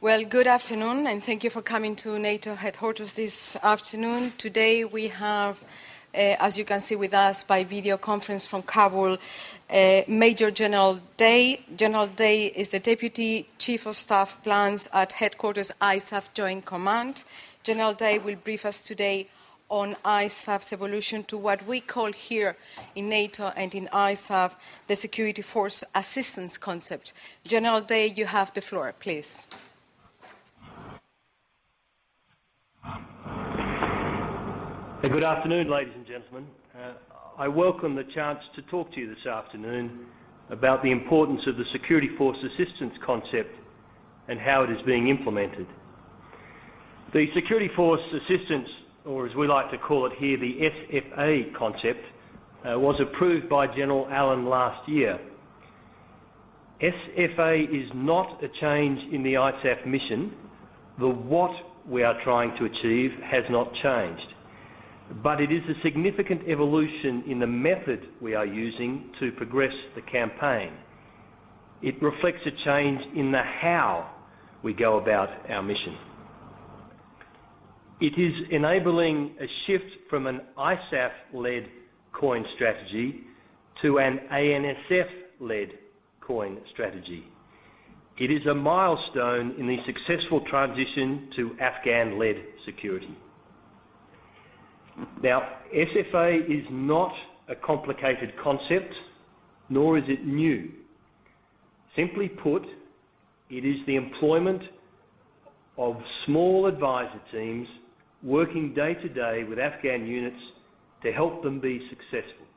Well, good afternoon, and thank you for coming to NATO headquarters this afternoon. Today we have, as you can see with us by video conference from Kabul, Major General Day. General Day is the Deputy Chief of Staff Plans at Headquarters ISAF Joint Command. General Day will brief us today on ISAF's evolution to what we call here in NATO and in ISAF the Security Force Assistance concept. General Day, you have the floor, please. Good afternoon, ladies and gentlemen. I welcome the chance to talk to you this afternoon about the importance of the Security Force Assistance concept and how it is being implemented. The Security Force Assistance, or as we like to call it here, the SFA concept, was approved by General Allen last year. SFA is not a change in the ISAF mission. The what we are trying to achieve has not changed. But it is a significant evolution in the method we are using to progress the campaign. It reflects a change in the how we go about our mission. It is enabling a shift from an ISAF-led COIN strategy to an ANSF-led COIN strategy. It is a milestone in the successful transition to Afghan-led security. Now, SFA is not a complicated concept, nor is it new. Simply put, it is the employment of small advisor teams working day to day with Afghan units to help them be successful.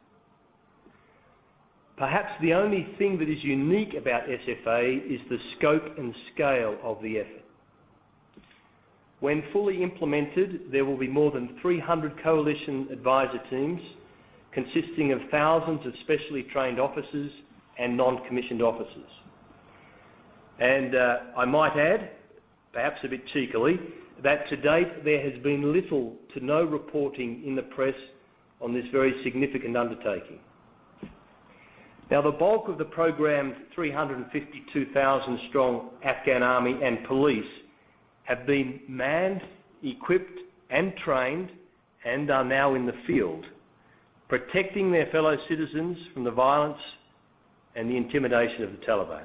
Perhaps the only thing that is unique about SFA is the scope and scale of the effort. When fully implemented, there will be more than 300 coalition advisor teams consisting of thousands of specially trained officers and non-commissioned officers. And I might add, perhaps a bit cheekily, that to date there has been little to no reporting in the press on this very significant undertaking. Now, the bulk of the program's 352,000 strong Afghan army and police have been manned, equipped and trained and are now in the field, protecting their fellow citizens from the violence and the intimidation of the Taliban.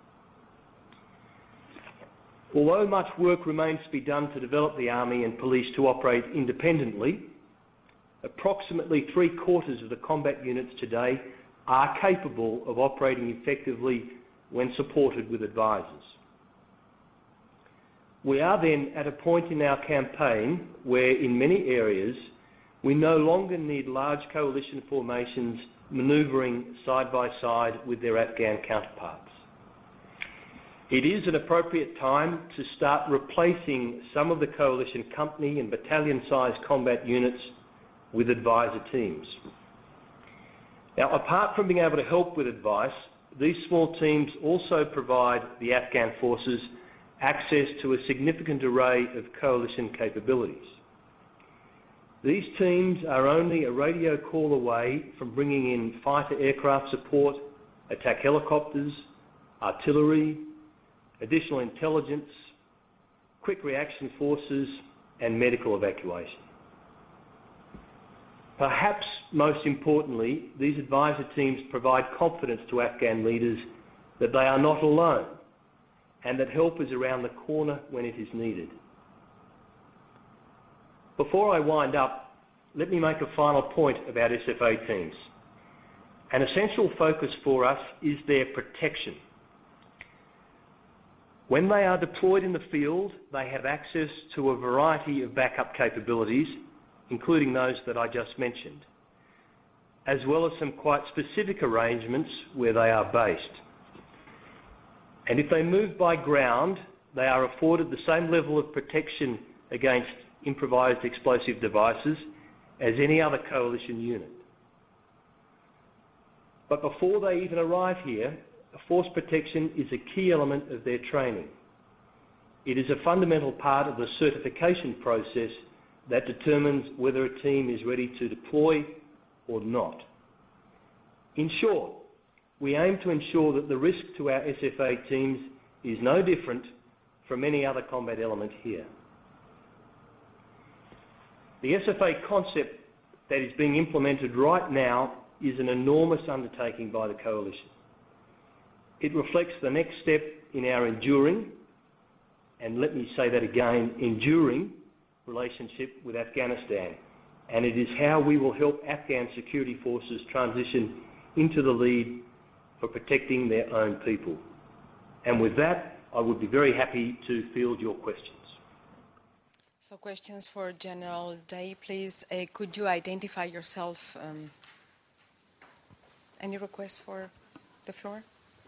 Although much work remains to be done to develop the army and police to operate independently, approximately 3/4 of the combat units today are capable of operating effectively when supported with advisors. We are then at a point in our campaign where in many areas we no longer need large coalition formations manoeuvring side by side with their Afghan counterparts. It is an appropriate time to start replacing some of the coalition company and battalion-sized combat units with advisor teams. Now, apart from being able to help with advice, these small teams also provide the Afghan forces access to a significant array of coalition capabilities. These teams are only a radio call away from bringing in fighter aircraft support, attack helicopters, artillery, additional intelligence, quick reaction forces and medical evacuation. Perhaps most importantly, these advisor teams provide confidence to Afghan leaders that they are not alone and that help is around the corner when it is needed. Before I wind up, let me make a final point about SFA teams. An essential focus for us is their protection. When they are deployed in the field, they have access to a variety of backup capabilities, including those that I just mentioned, as well as some quite specific arrangements where they are based. And if they move by ground, they are afforded the same level of protection against improvised explosive devices as any other coalition unit. But before they even arrive here, force protection is a key element of their training. It is a fundamental part of the certification process that determines whether a team is ready to deploy or not. In short, we aim to ensure that the risk to our SFA teams is no different from any other combat element here. The SFA concept that is being implemented right now is an enormous undertaking by the Coalition. It reflects the next step in our enduring, and let me say that again, enduring relationship with Afghanistan, and it is how we will help Afghan security forces transition into the lead for protecting their own people. And with that, I would be very happy to field your questions. So questions for General Day, please. Could you identify yourself? Any requests for the floor?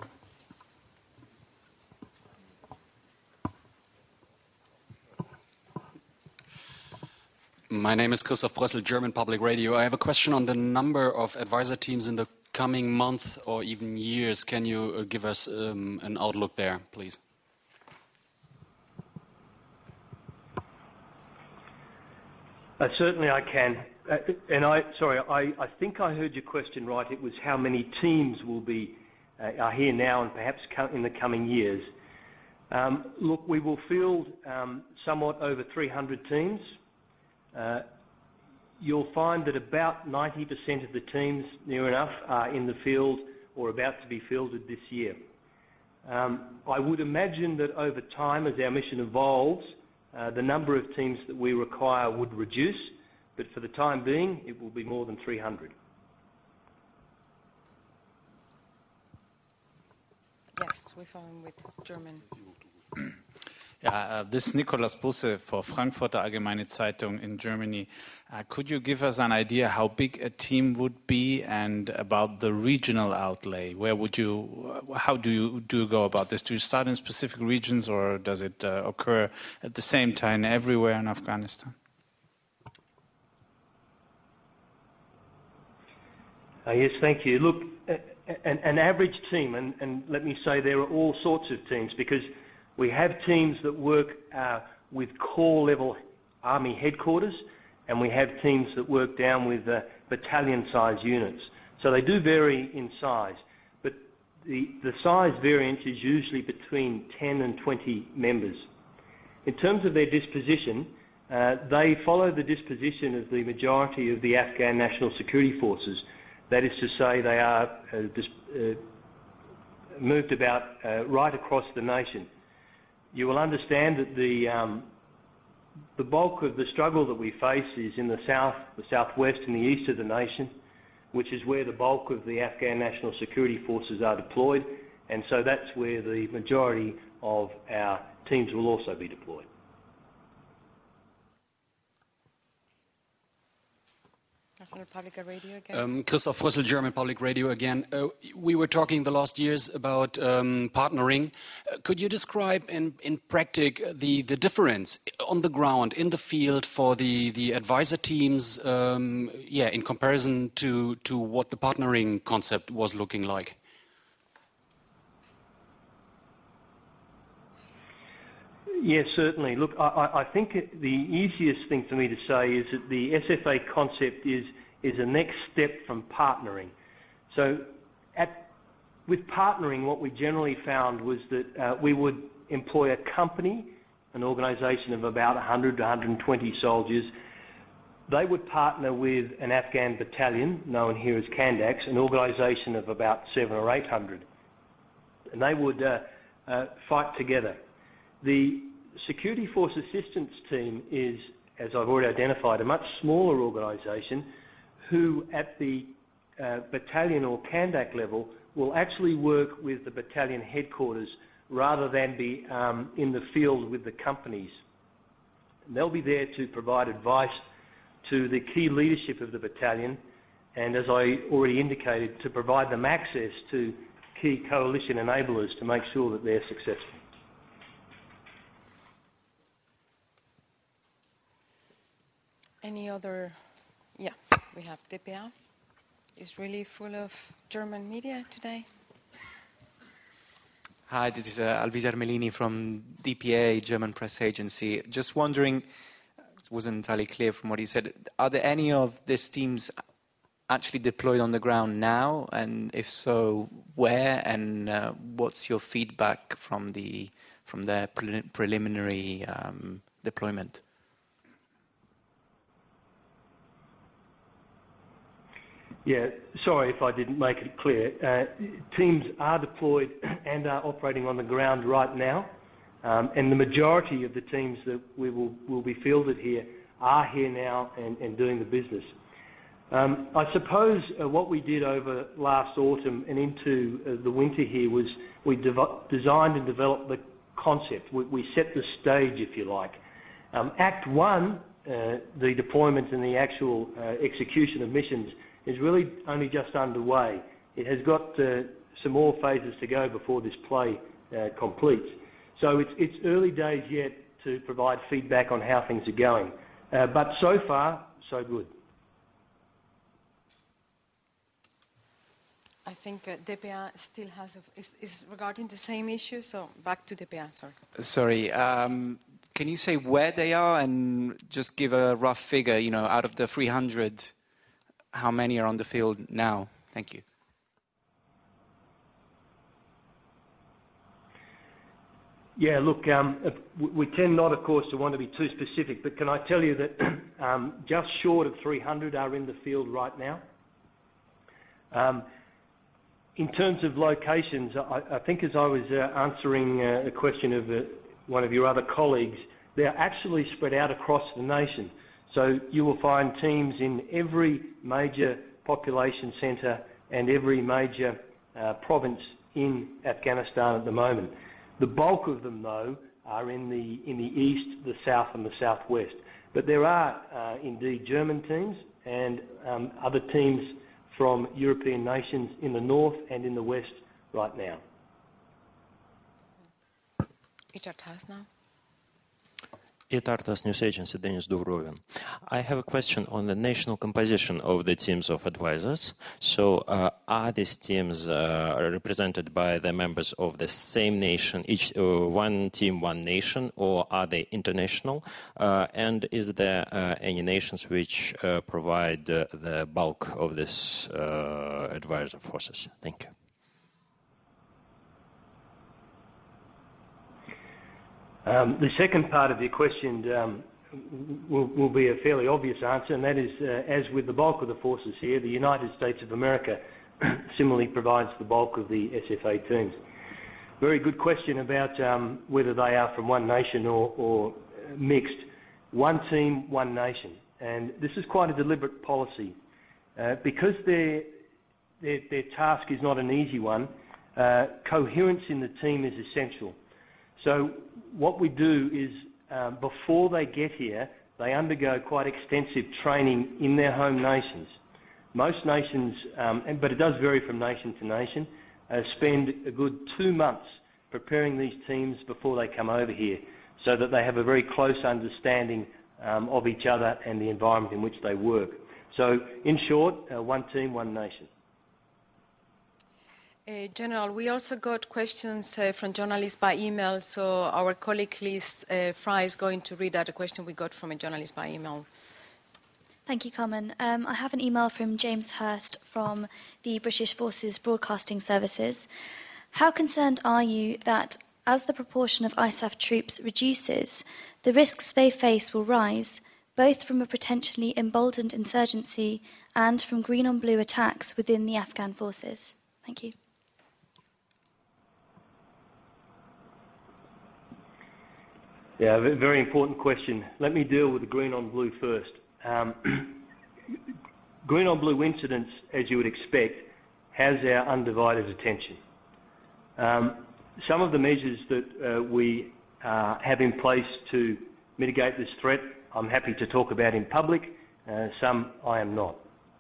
My name is Christoph Brössel, German Public Radio. I have a question on the number of advisor teams in the coming month or even years. Can you give us an outlook there, please? Certainly I can. I think I heard your question right. It was how many teams will be are here now and perhaps in the coming years. Look, we will field somewhat over 300 teams. You'll find that about 90% of the teams, near enough, are in the field or about to be fielded this year. I would imagine that over time, as our mission evolves, the number of teams that we require would reduce, but for the time being, it will be more than 300. Yes, we found with German. This is Nicolas Busse for Frankfurter Allgemeine Zeitung in Germany. Could you give us an idea how big a team would be and about the regional outlay? How do you go about this? Do you start in specific regions or does it occur at the same time everywhere in Afghanistan? Yes, thank you. Look, an average team, and let me say there are all sorts of teams because we have teams that work with core-level army headquarters, and we have teams that work down with battalion-size units. So they do vary in size, but the size variance is usually between 10 and 20 members. In terms of their disposition, they follow the disposition of the majority of the Afghan National Security Forces. That is to say, they are moved about right across the nation. You will understand that the bulk of the struggle that we face is in the south, the southwest and the east of the nation, which is where the bulk of the Afghan National Security Forces are deployed, and so that's where the majority of our teams will also be deployed. Public Radio again. Christoph Brössel, German Public Radio again. We were talking the last years about partnering. Could you describe in practice the difference on the ground, in the field for the advisor teams, in comparison to what the partnering concept was looking like? Yes, certainly. Look, I think the easiest thing for me to say is that the SFA concept is a next step from partnering. So with partnering, what we generally found was that we would employ a company, an organisation of about 100 to 120 soldiers. They would partner with an Afghan battalion, known here as Kandaks, an organisation of about 700 or 800. And they would fight together. The Security Force Assistance Team is, as I've already identified, a much smaller organisation who at the battalion or Kandak level will actually work with the battalion headquarters rather than be in the field with the companies. And they'll be there to provide advice to the key leadership of the battalion and, as I already indicated, to provide them access to key coalition enablers to make sure that they're successful. Any other? Yeah, we have DPA. It's really full of German media today. Hi, this is Alvise Armelini from DPA, German press agency. Just wondering, it wasn't entirely clear from what you said, are there any of these teams actually deployed on the ground now? And if so, where? And what's your feedback from the their preliminary deployment? Yeah, sorry if I didn't make it clear. Teams are deployed and are operating on the ground right now, and the majority of the teams that will be fielded here are here now and doing the business. I suppose what we did over last autumn and into the winter here was we designed and developed the concept. We set the stage, if you like. Act 1, the deployment and the actual execution of missions, is really only just underway. It has got some more phases to go before this play completes. So it's early days yet to provide feedback on how things are going. But so far, so good. I think DPA still is regarding the same issue, so back to DPA, sorry. Sorry, can you say where they are and just give a rough figure, out of the 300, how many are on the field now? Thank you. Yeah, look, we tend not, of course, to want to be too specific, but can I tell you that just short of 300 are in the field right now? In terms of locations, I think as I was answering a question of one of your other colleagues, they're actually spread out across the nation. So you will find teams in every major population centre and every major province in Afghanistan at the moment. The bulk of them, though, are in the east, the south and the southwest. But there are indeed German teams and other teams from European nations in the north and in the west right now. Itartas now. Itartas News Agency, Denis Dubrovin. I have a question on the national composition of the teams of advisors. So are these teams represented by the members of the same nation, each one team, one nation, or are they international? And is there any nations which provide the bulk of this advisor forces? Thank you. The second part of your question will be a fairly obvious answer, and that is, as with the bulk of the forces here, the United States of America similarly provides the bulk of the SFA teams. Very good question about whether they are from one nation or mixed. One team, one nation. And this is quite a deliberate policy. Because their task is not an easy one, coherence in the team is essential. So what we do is, before they get here, they undergo quite extensive training in their home nations. Most nations, but it does vary from nation to nation, spend a good 2 months preparing these teams before they come over here, so that they have a very close understanding of each other and the environment in which they work. So, in short, one team, one nation. General, we also got questions from journalists by email, so our colleague Liz Fry is going to read out a question we got from a journalist by email. Thank you, Carmen. I have an email from James Hurst from the British Forces Broadcasting Services. How concerned are you that as the proportion of ISAF troops reduces, the risks they face will rise, both from a potentially emboldened insurgency and from green-on-blue attacks within the Afghan forces? Thank you. Yeah, a very important question. Let me deal with the green-on-blue first. Green-on-blue incidents, as you would expect, has our undivided attention. Some of the measures that we have in place to mitigate this threat, I'm happy to talk about in public. Some I am not.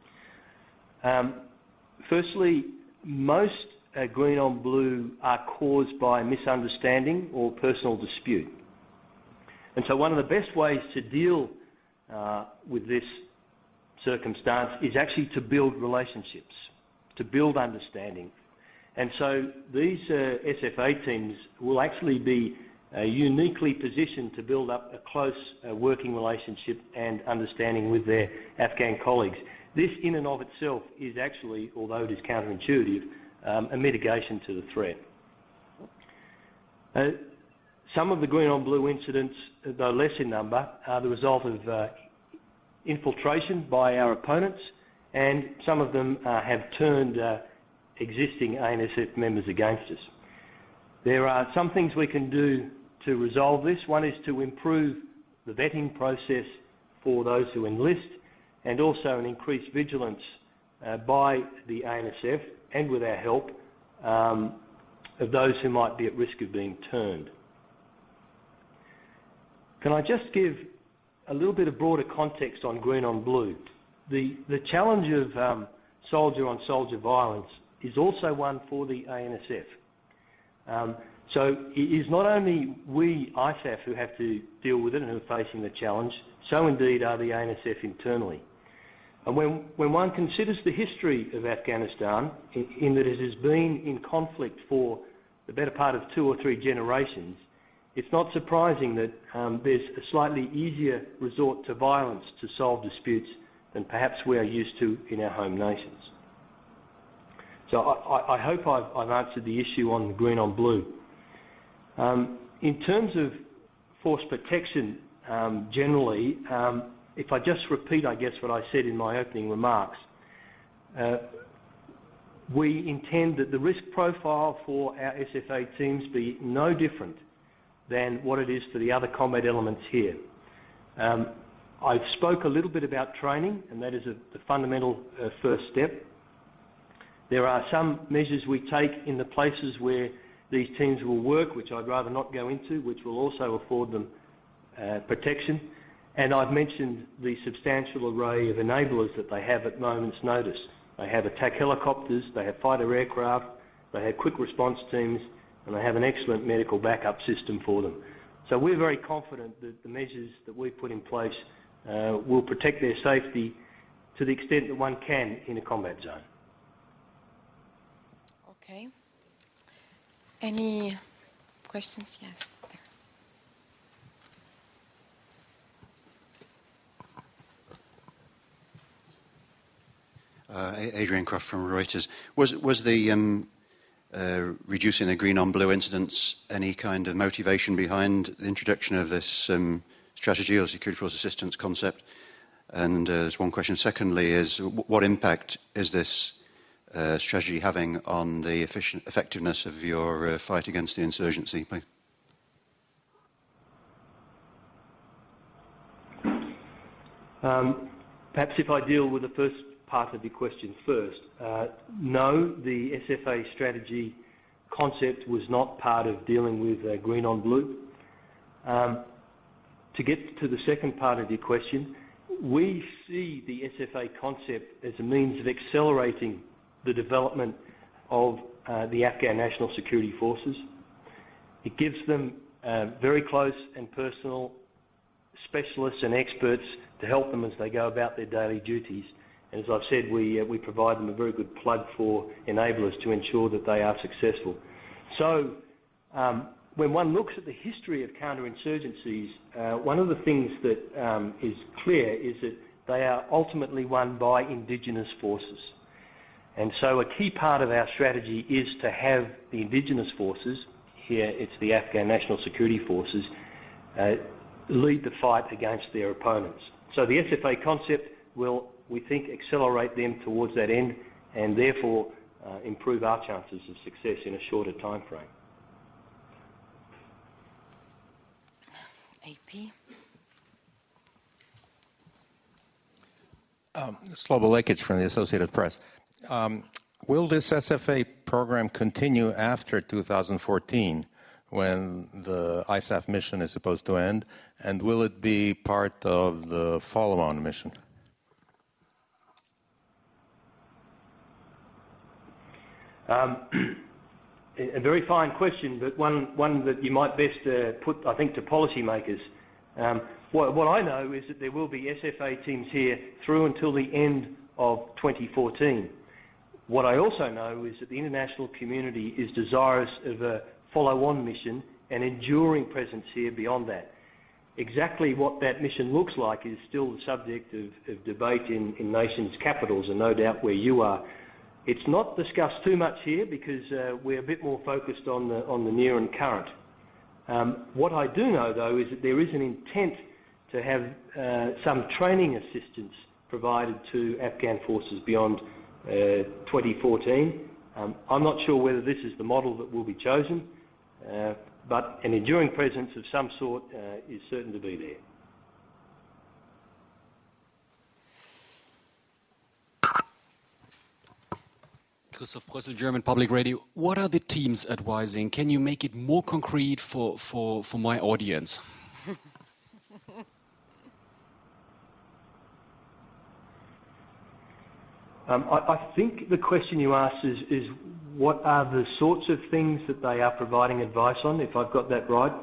Firstly, most green-on-blue are caused by misunderstanding or personal dispute. And so one of the best ways to deal with this circumstance is actually to build relationships, to build understanding. And so these SFA teams will actually be uniquely positioned to build up a close working relationship and understanding with their Afghan colleagues. This in and of itself is actually, although it is counterintuitive, a mitigation to the threat. Some of the green-on-blue incidents, though less in number, are the result of infiltration by our opponents, and some of them have turned existing ANSF members against us. There are some things we can do to resolve this. One is to improve the vetting process for those who enlist, and also an increased vigilance by the ANSF, and with our help, of those who might be at risk of being turned. Can I just give a little bit of broader context on green on blue? The challenge of soldier-on-soldier violence is also one for the ANSF. So it is not only we, ISAF, who have to deal with it and who are facing the challenge, so indeed are the ANSF internally. And when one considers the history of Afghanistan, in that it has been in conflict for the better part of 2 or 3 generations, it's not surprising that there's a slightly easier resort to violence to solve disputes than perhaps we are used to in our home nations. So I hope I've answered the issue on the green on blue. In terms of force protection generally, if I just repeat, I guess, what I said in my opening remarks, we intend that the risk profile for our SFA teams be no different than what it is for the other combat elements here. I spoke a little bit about training, and that is the fundamental first step. There are some measures we take in the places where these teams will work, which I'd rather not go into, which will also afford them protection. And I've mentioned the substantial array of enablers that they have at moment's notice. They have attack helicopters, they have fighter aircraft, they have quick response teams, and they have an excellent medical backup system for them. So we're very confident that the measures that we've put in place will protect their safety to the extent that one can in a combat zone. Okay. Any questions? Yes. Adrian Croft from Reuters. Was the reducing the green on blue incidents any kind of motivation behind the introduction of this strategy or security force assistance concept? And there's one question. Secondly, is what impact is this strategy having on the effectiveness of your fight against the insurgency? Please. Perhaps if I deal with the first part of your question first. No, the SFA strategy concept was not part of dealing with green on blue. To get to the second part of your question, we see the SFA concept as a means of accelerating the development of the Afghan National Security Forces. It gives them very close and personal specialists and experts to help them as they go about their daily duties. And as I've said, we provide them a very good plug for enablers to ensure that they are successful. So when one looks at the history of counterinsurgencies, one of the things that is clear is that they are ultimately won by indigenous forces. And so a key part of our strategy is to have the indigenous forces, here it's the Afghan National Security Forces, lead the fight against their opponents. So the SFA concept will, we think, accelerate them towards that end and therefore improve our chances of success in a shorter time frame. AP. Slobo Lekic from the Associated Press. Will this SFA program continue after 2014 when the ISAF mission is supposed to end? And will it be part of the follow-on mission? A very fine question, but one that you might best put, I think, to policymakers. What I know is that there will be SFA teams here through until the end of 2014. What I also know is that the international community is desirous of a follow-on mission and enduring presence here beyond that. Exactly what that mission looks like is still the subject of debate in nations' capitals, and no doubt where you are. It's not discussed too much here because we're a bit more focused on the near and current. What I do know, though, is that there is an intent to have some training assistance provided to Afghan forces beyond 2014. I'm not sure whether this is the model that will be chosen, but an enduring presence of some sort is certain to be there. Christoph Brössel, German Public Radio. What are the teams advising? Can you make it more concrete for my audience? I think the question you asked is what are the sorts of things that they are providing advice on, if I've got that right?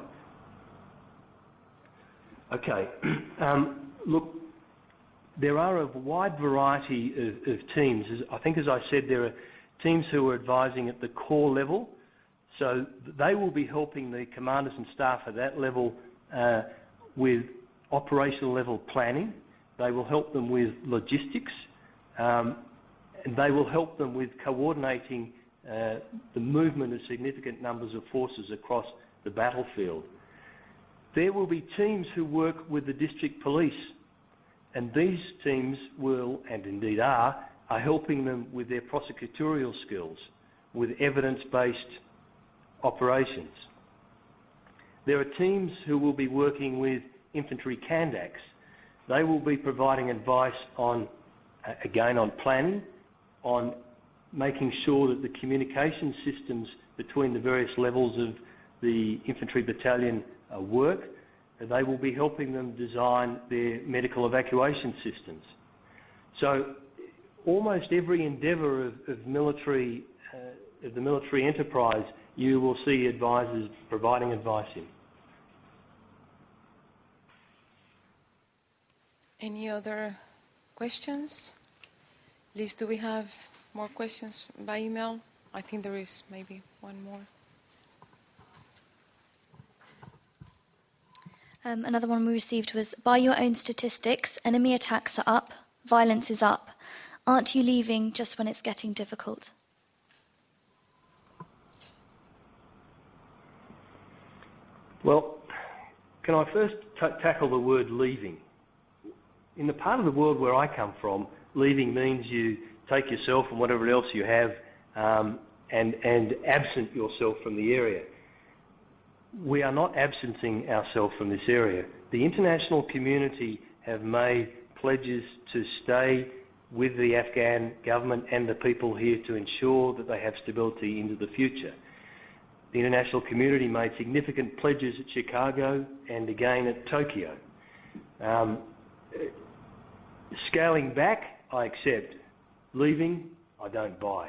Okay. Look, there are a wide variety of teams. I think, as I said, there are teams who are advising at the core level. So they will be helping the commanders and staff at that level with operational level planning. They will help them with logistics. And they will help them with coordinating the movement of significant numbers of forces across the battlefield. There will be teams who work with the district police, and these teams will, and indeed are helping them with their prosecutorial skills, with evidence-based operations. There are teams who will be working with infantry Kandaks. They will be providing advice on, again, on planning, on making sure that the communication systems between the various levels of the infantry battalion work. They will be helping them design their medical evacuation systems. So almost every endeavour of the military enterprise, you will see advisors providing advice in. Any other questions? Liz, do we have more questions by email? I think there is maybe one more. Another one we received was, by your own statistics, enemy attacks are up, violence is up. Aren't you leaving just when it's getting difficult? Well, can I first tackle the word leaving? In the part of the world where I come from, leaving means you take yourself and whatever else you have and absent yourself from the area. We are not absenting ourselves from this area. The international community have made pledges to stay with the Afghan government and the people here to ensure that they have stability into the future. The international community made significant pledges at Chicago and again at Tokyo. Scaling back, I accept. Leaving, I don't buy.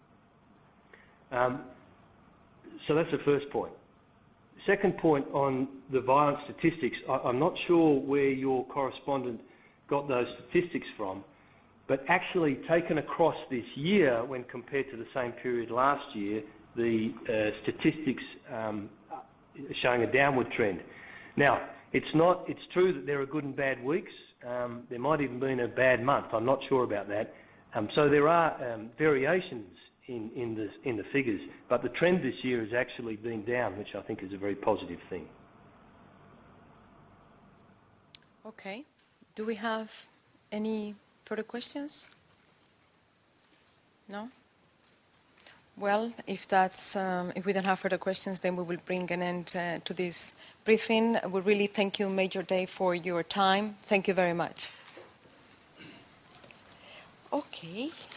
So that's the first point. Second point on the violence statistics, I'm not sure where your correspondent got those statistics from, but actually taken across this year when compared to the same period last year, the statistics are showing a downward trend. Now, it's true that there are good and bad weeks. There might even been a bad month. I'm not sure about that. So there are variations in the figures, but the trend this year has actually been down, which I think is a very positive thing. Okay. Do we have any further questions? No? Well, if we don't have further questions, then we will bring an end to this briefing. We really thank you, Major Day, for your time. Thank you very much. Okay.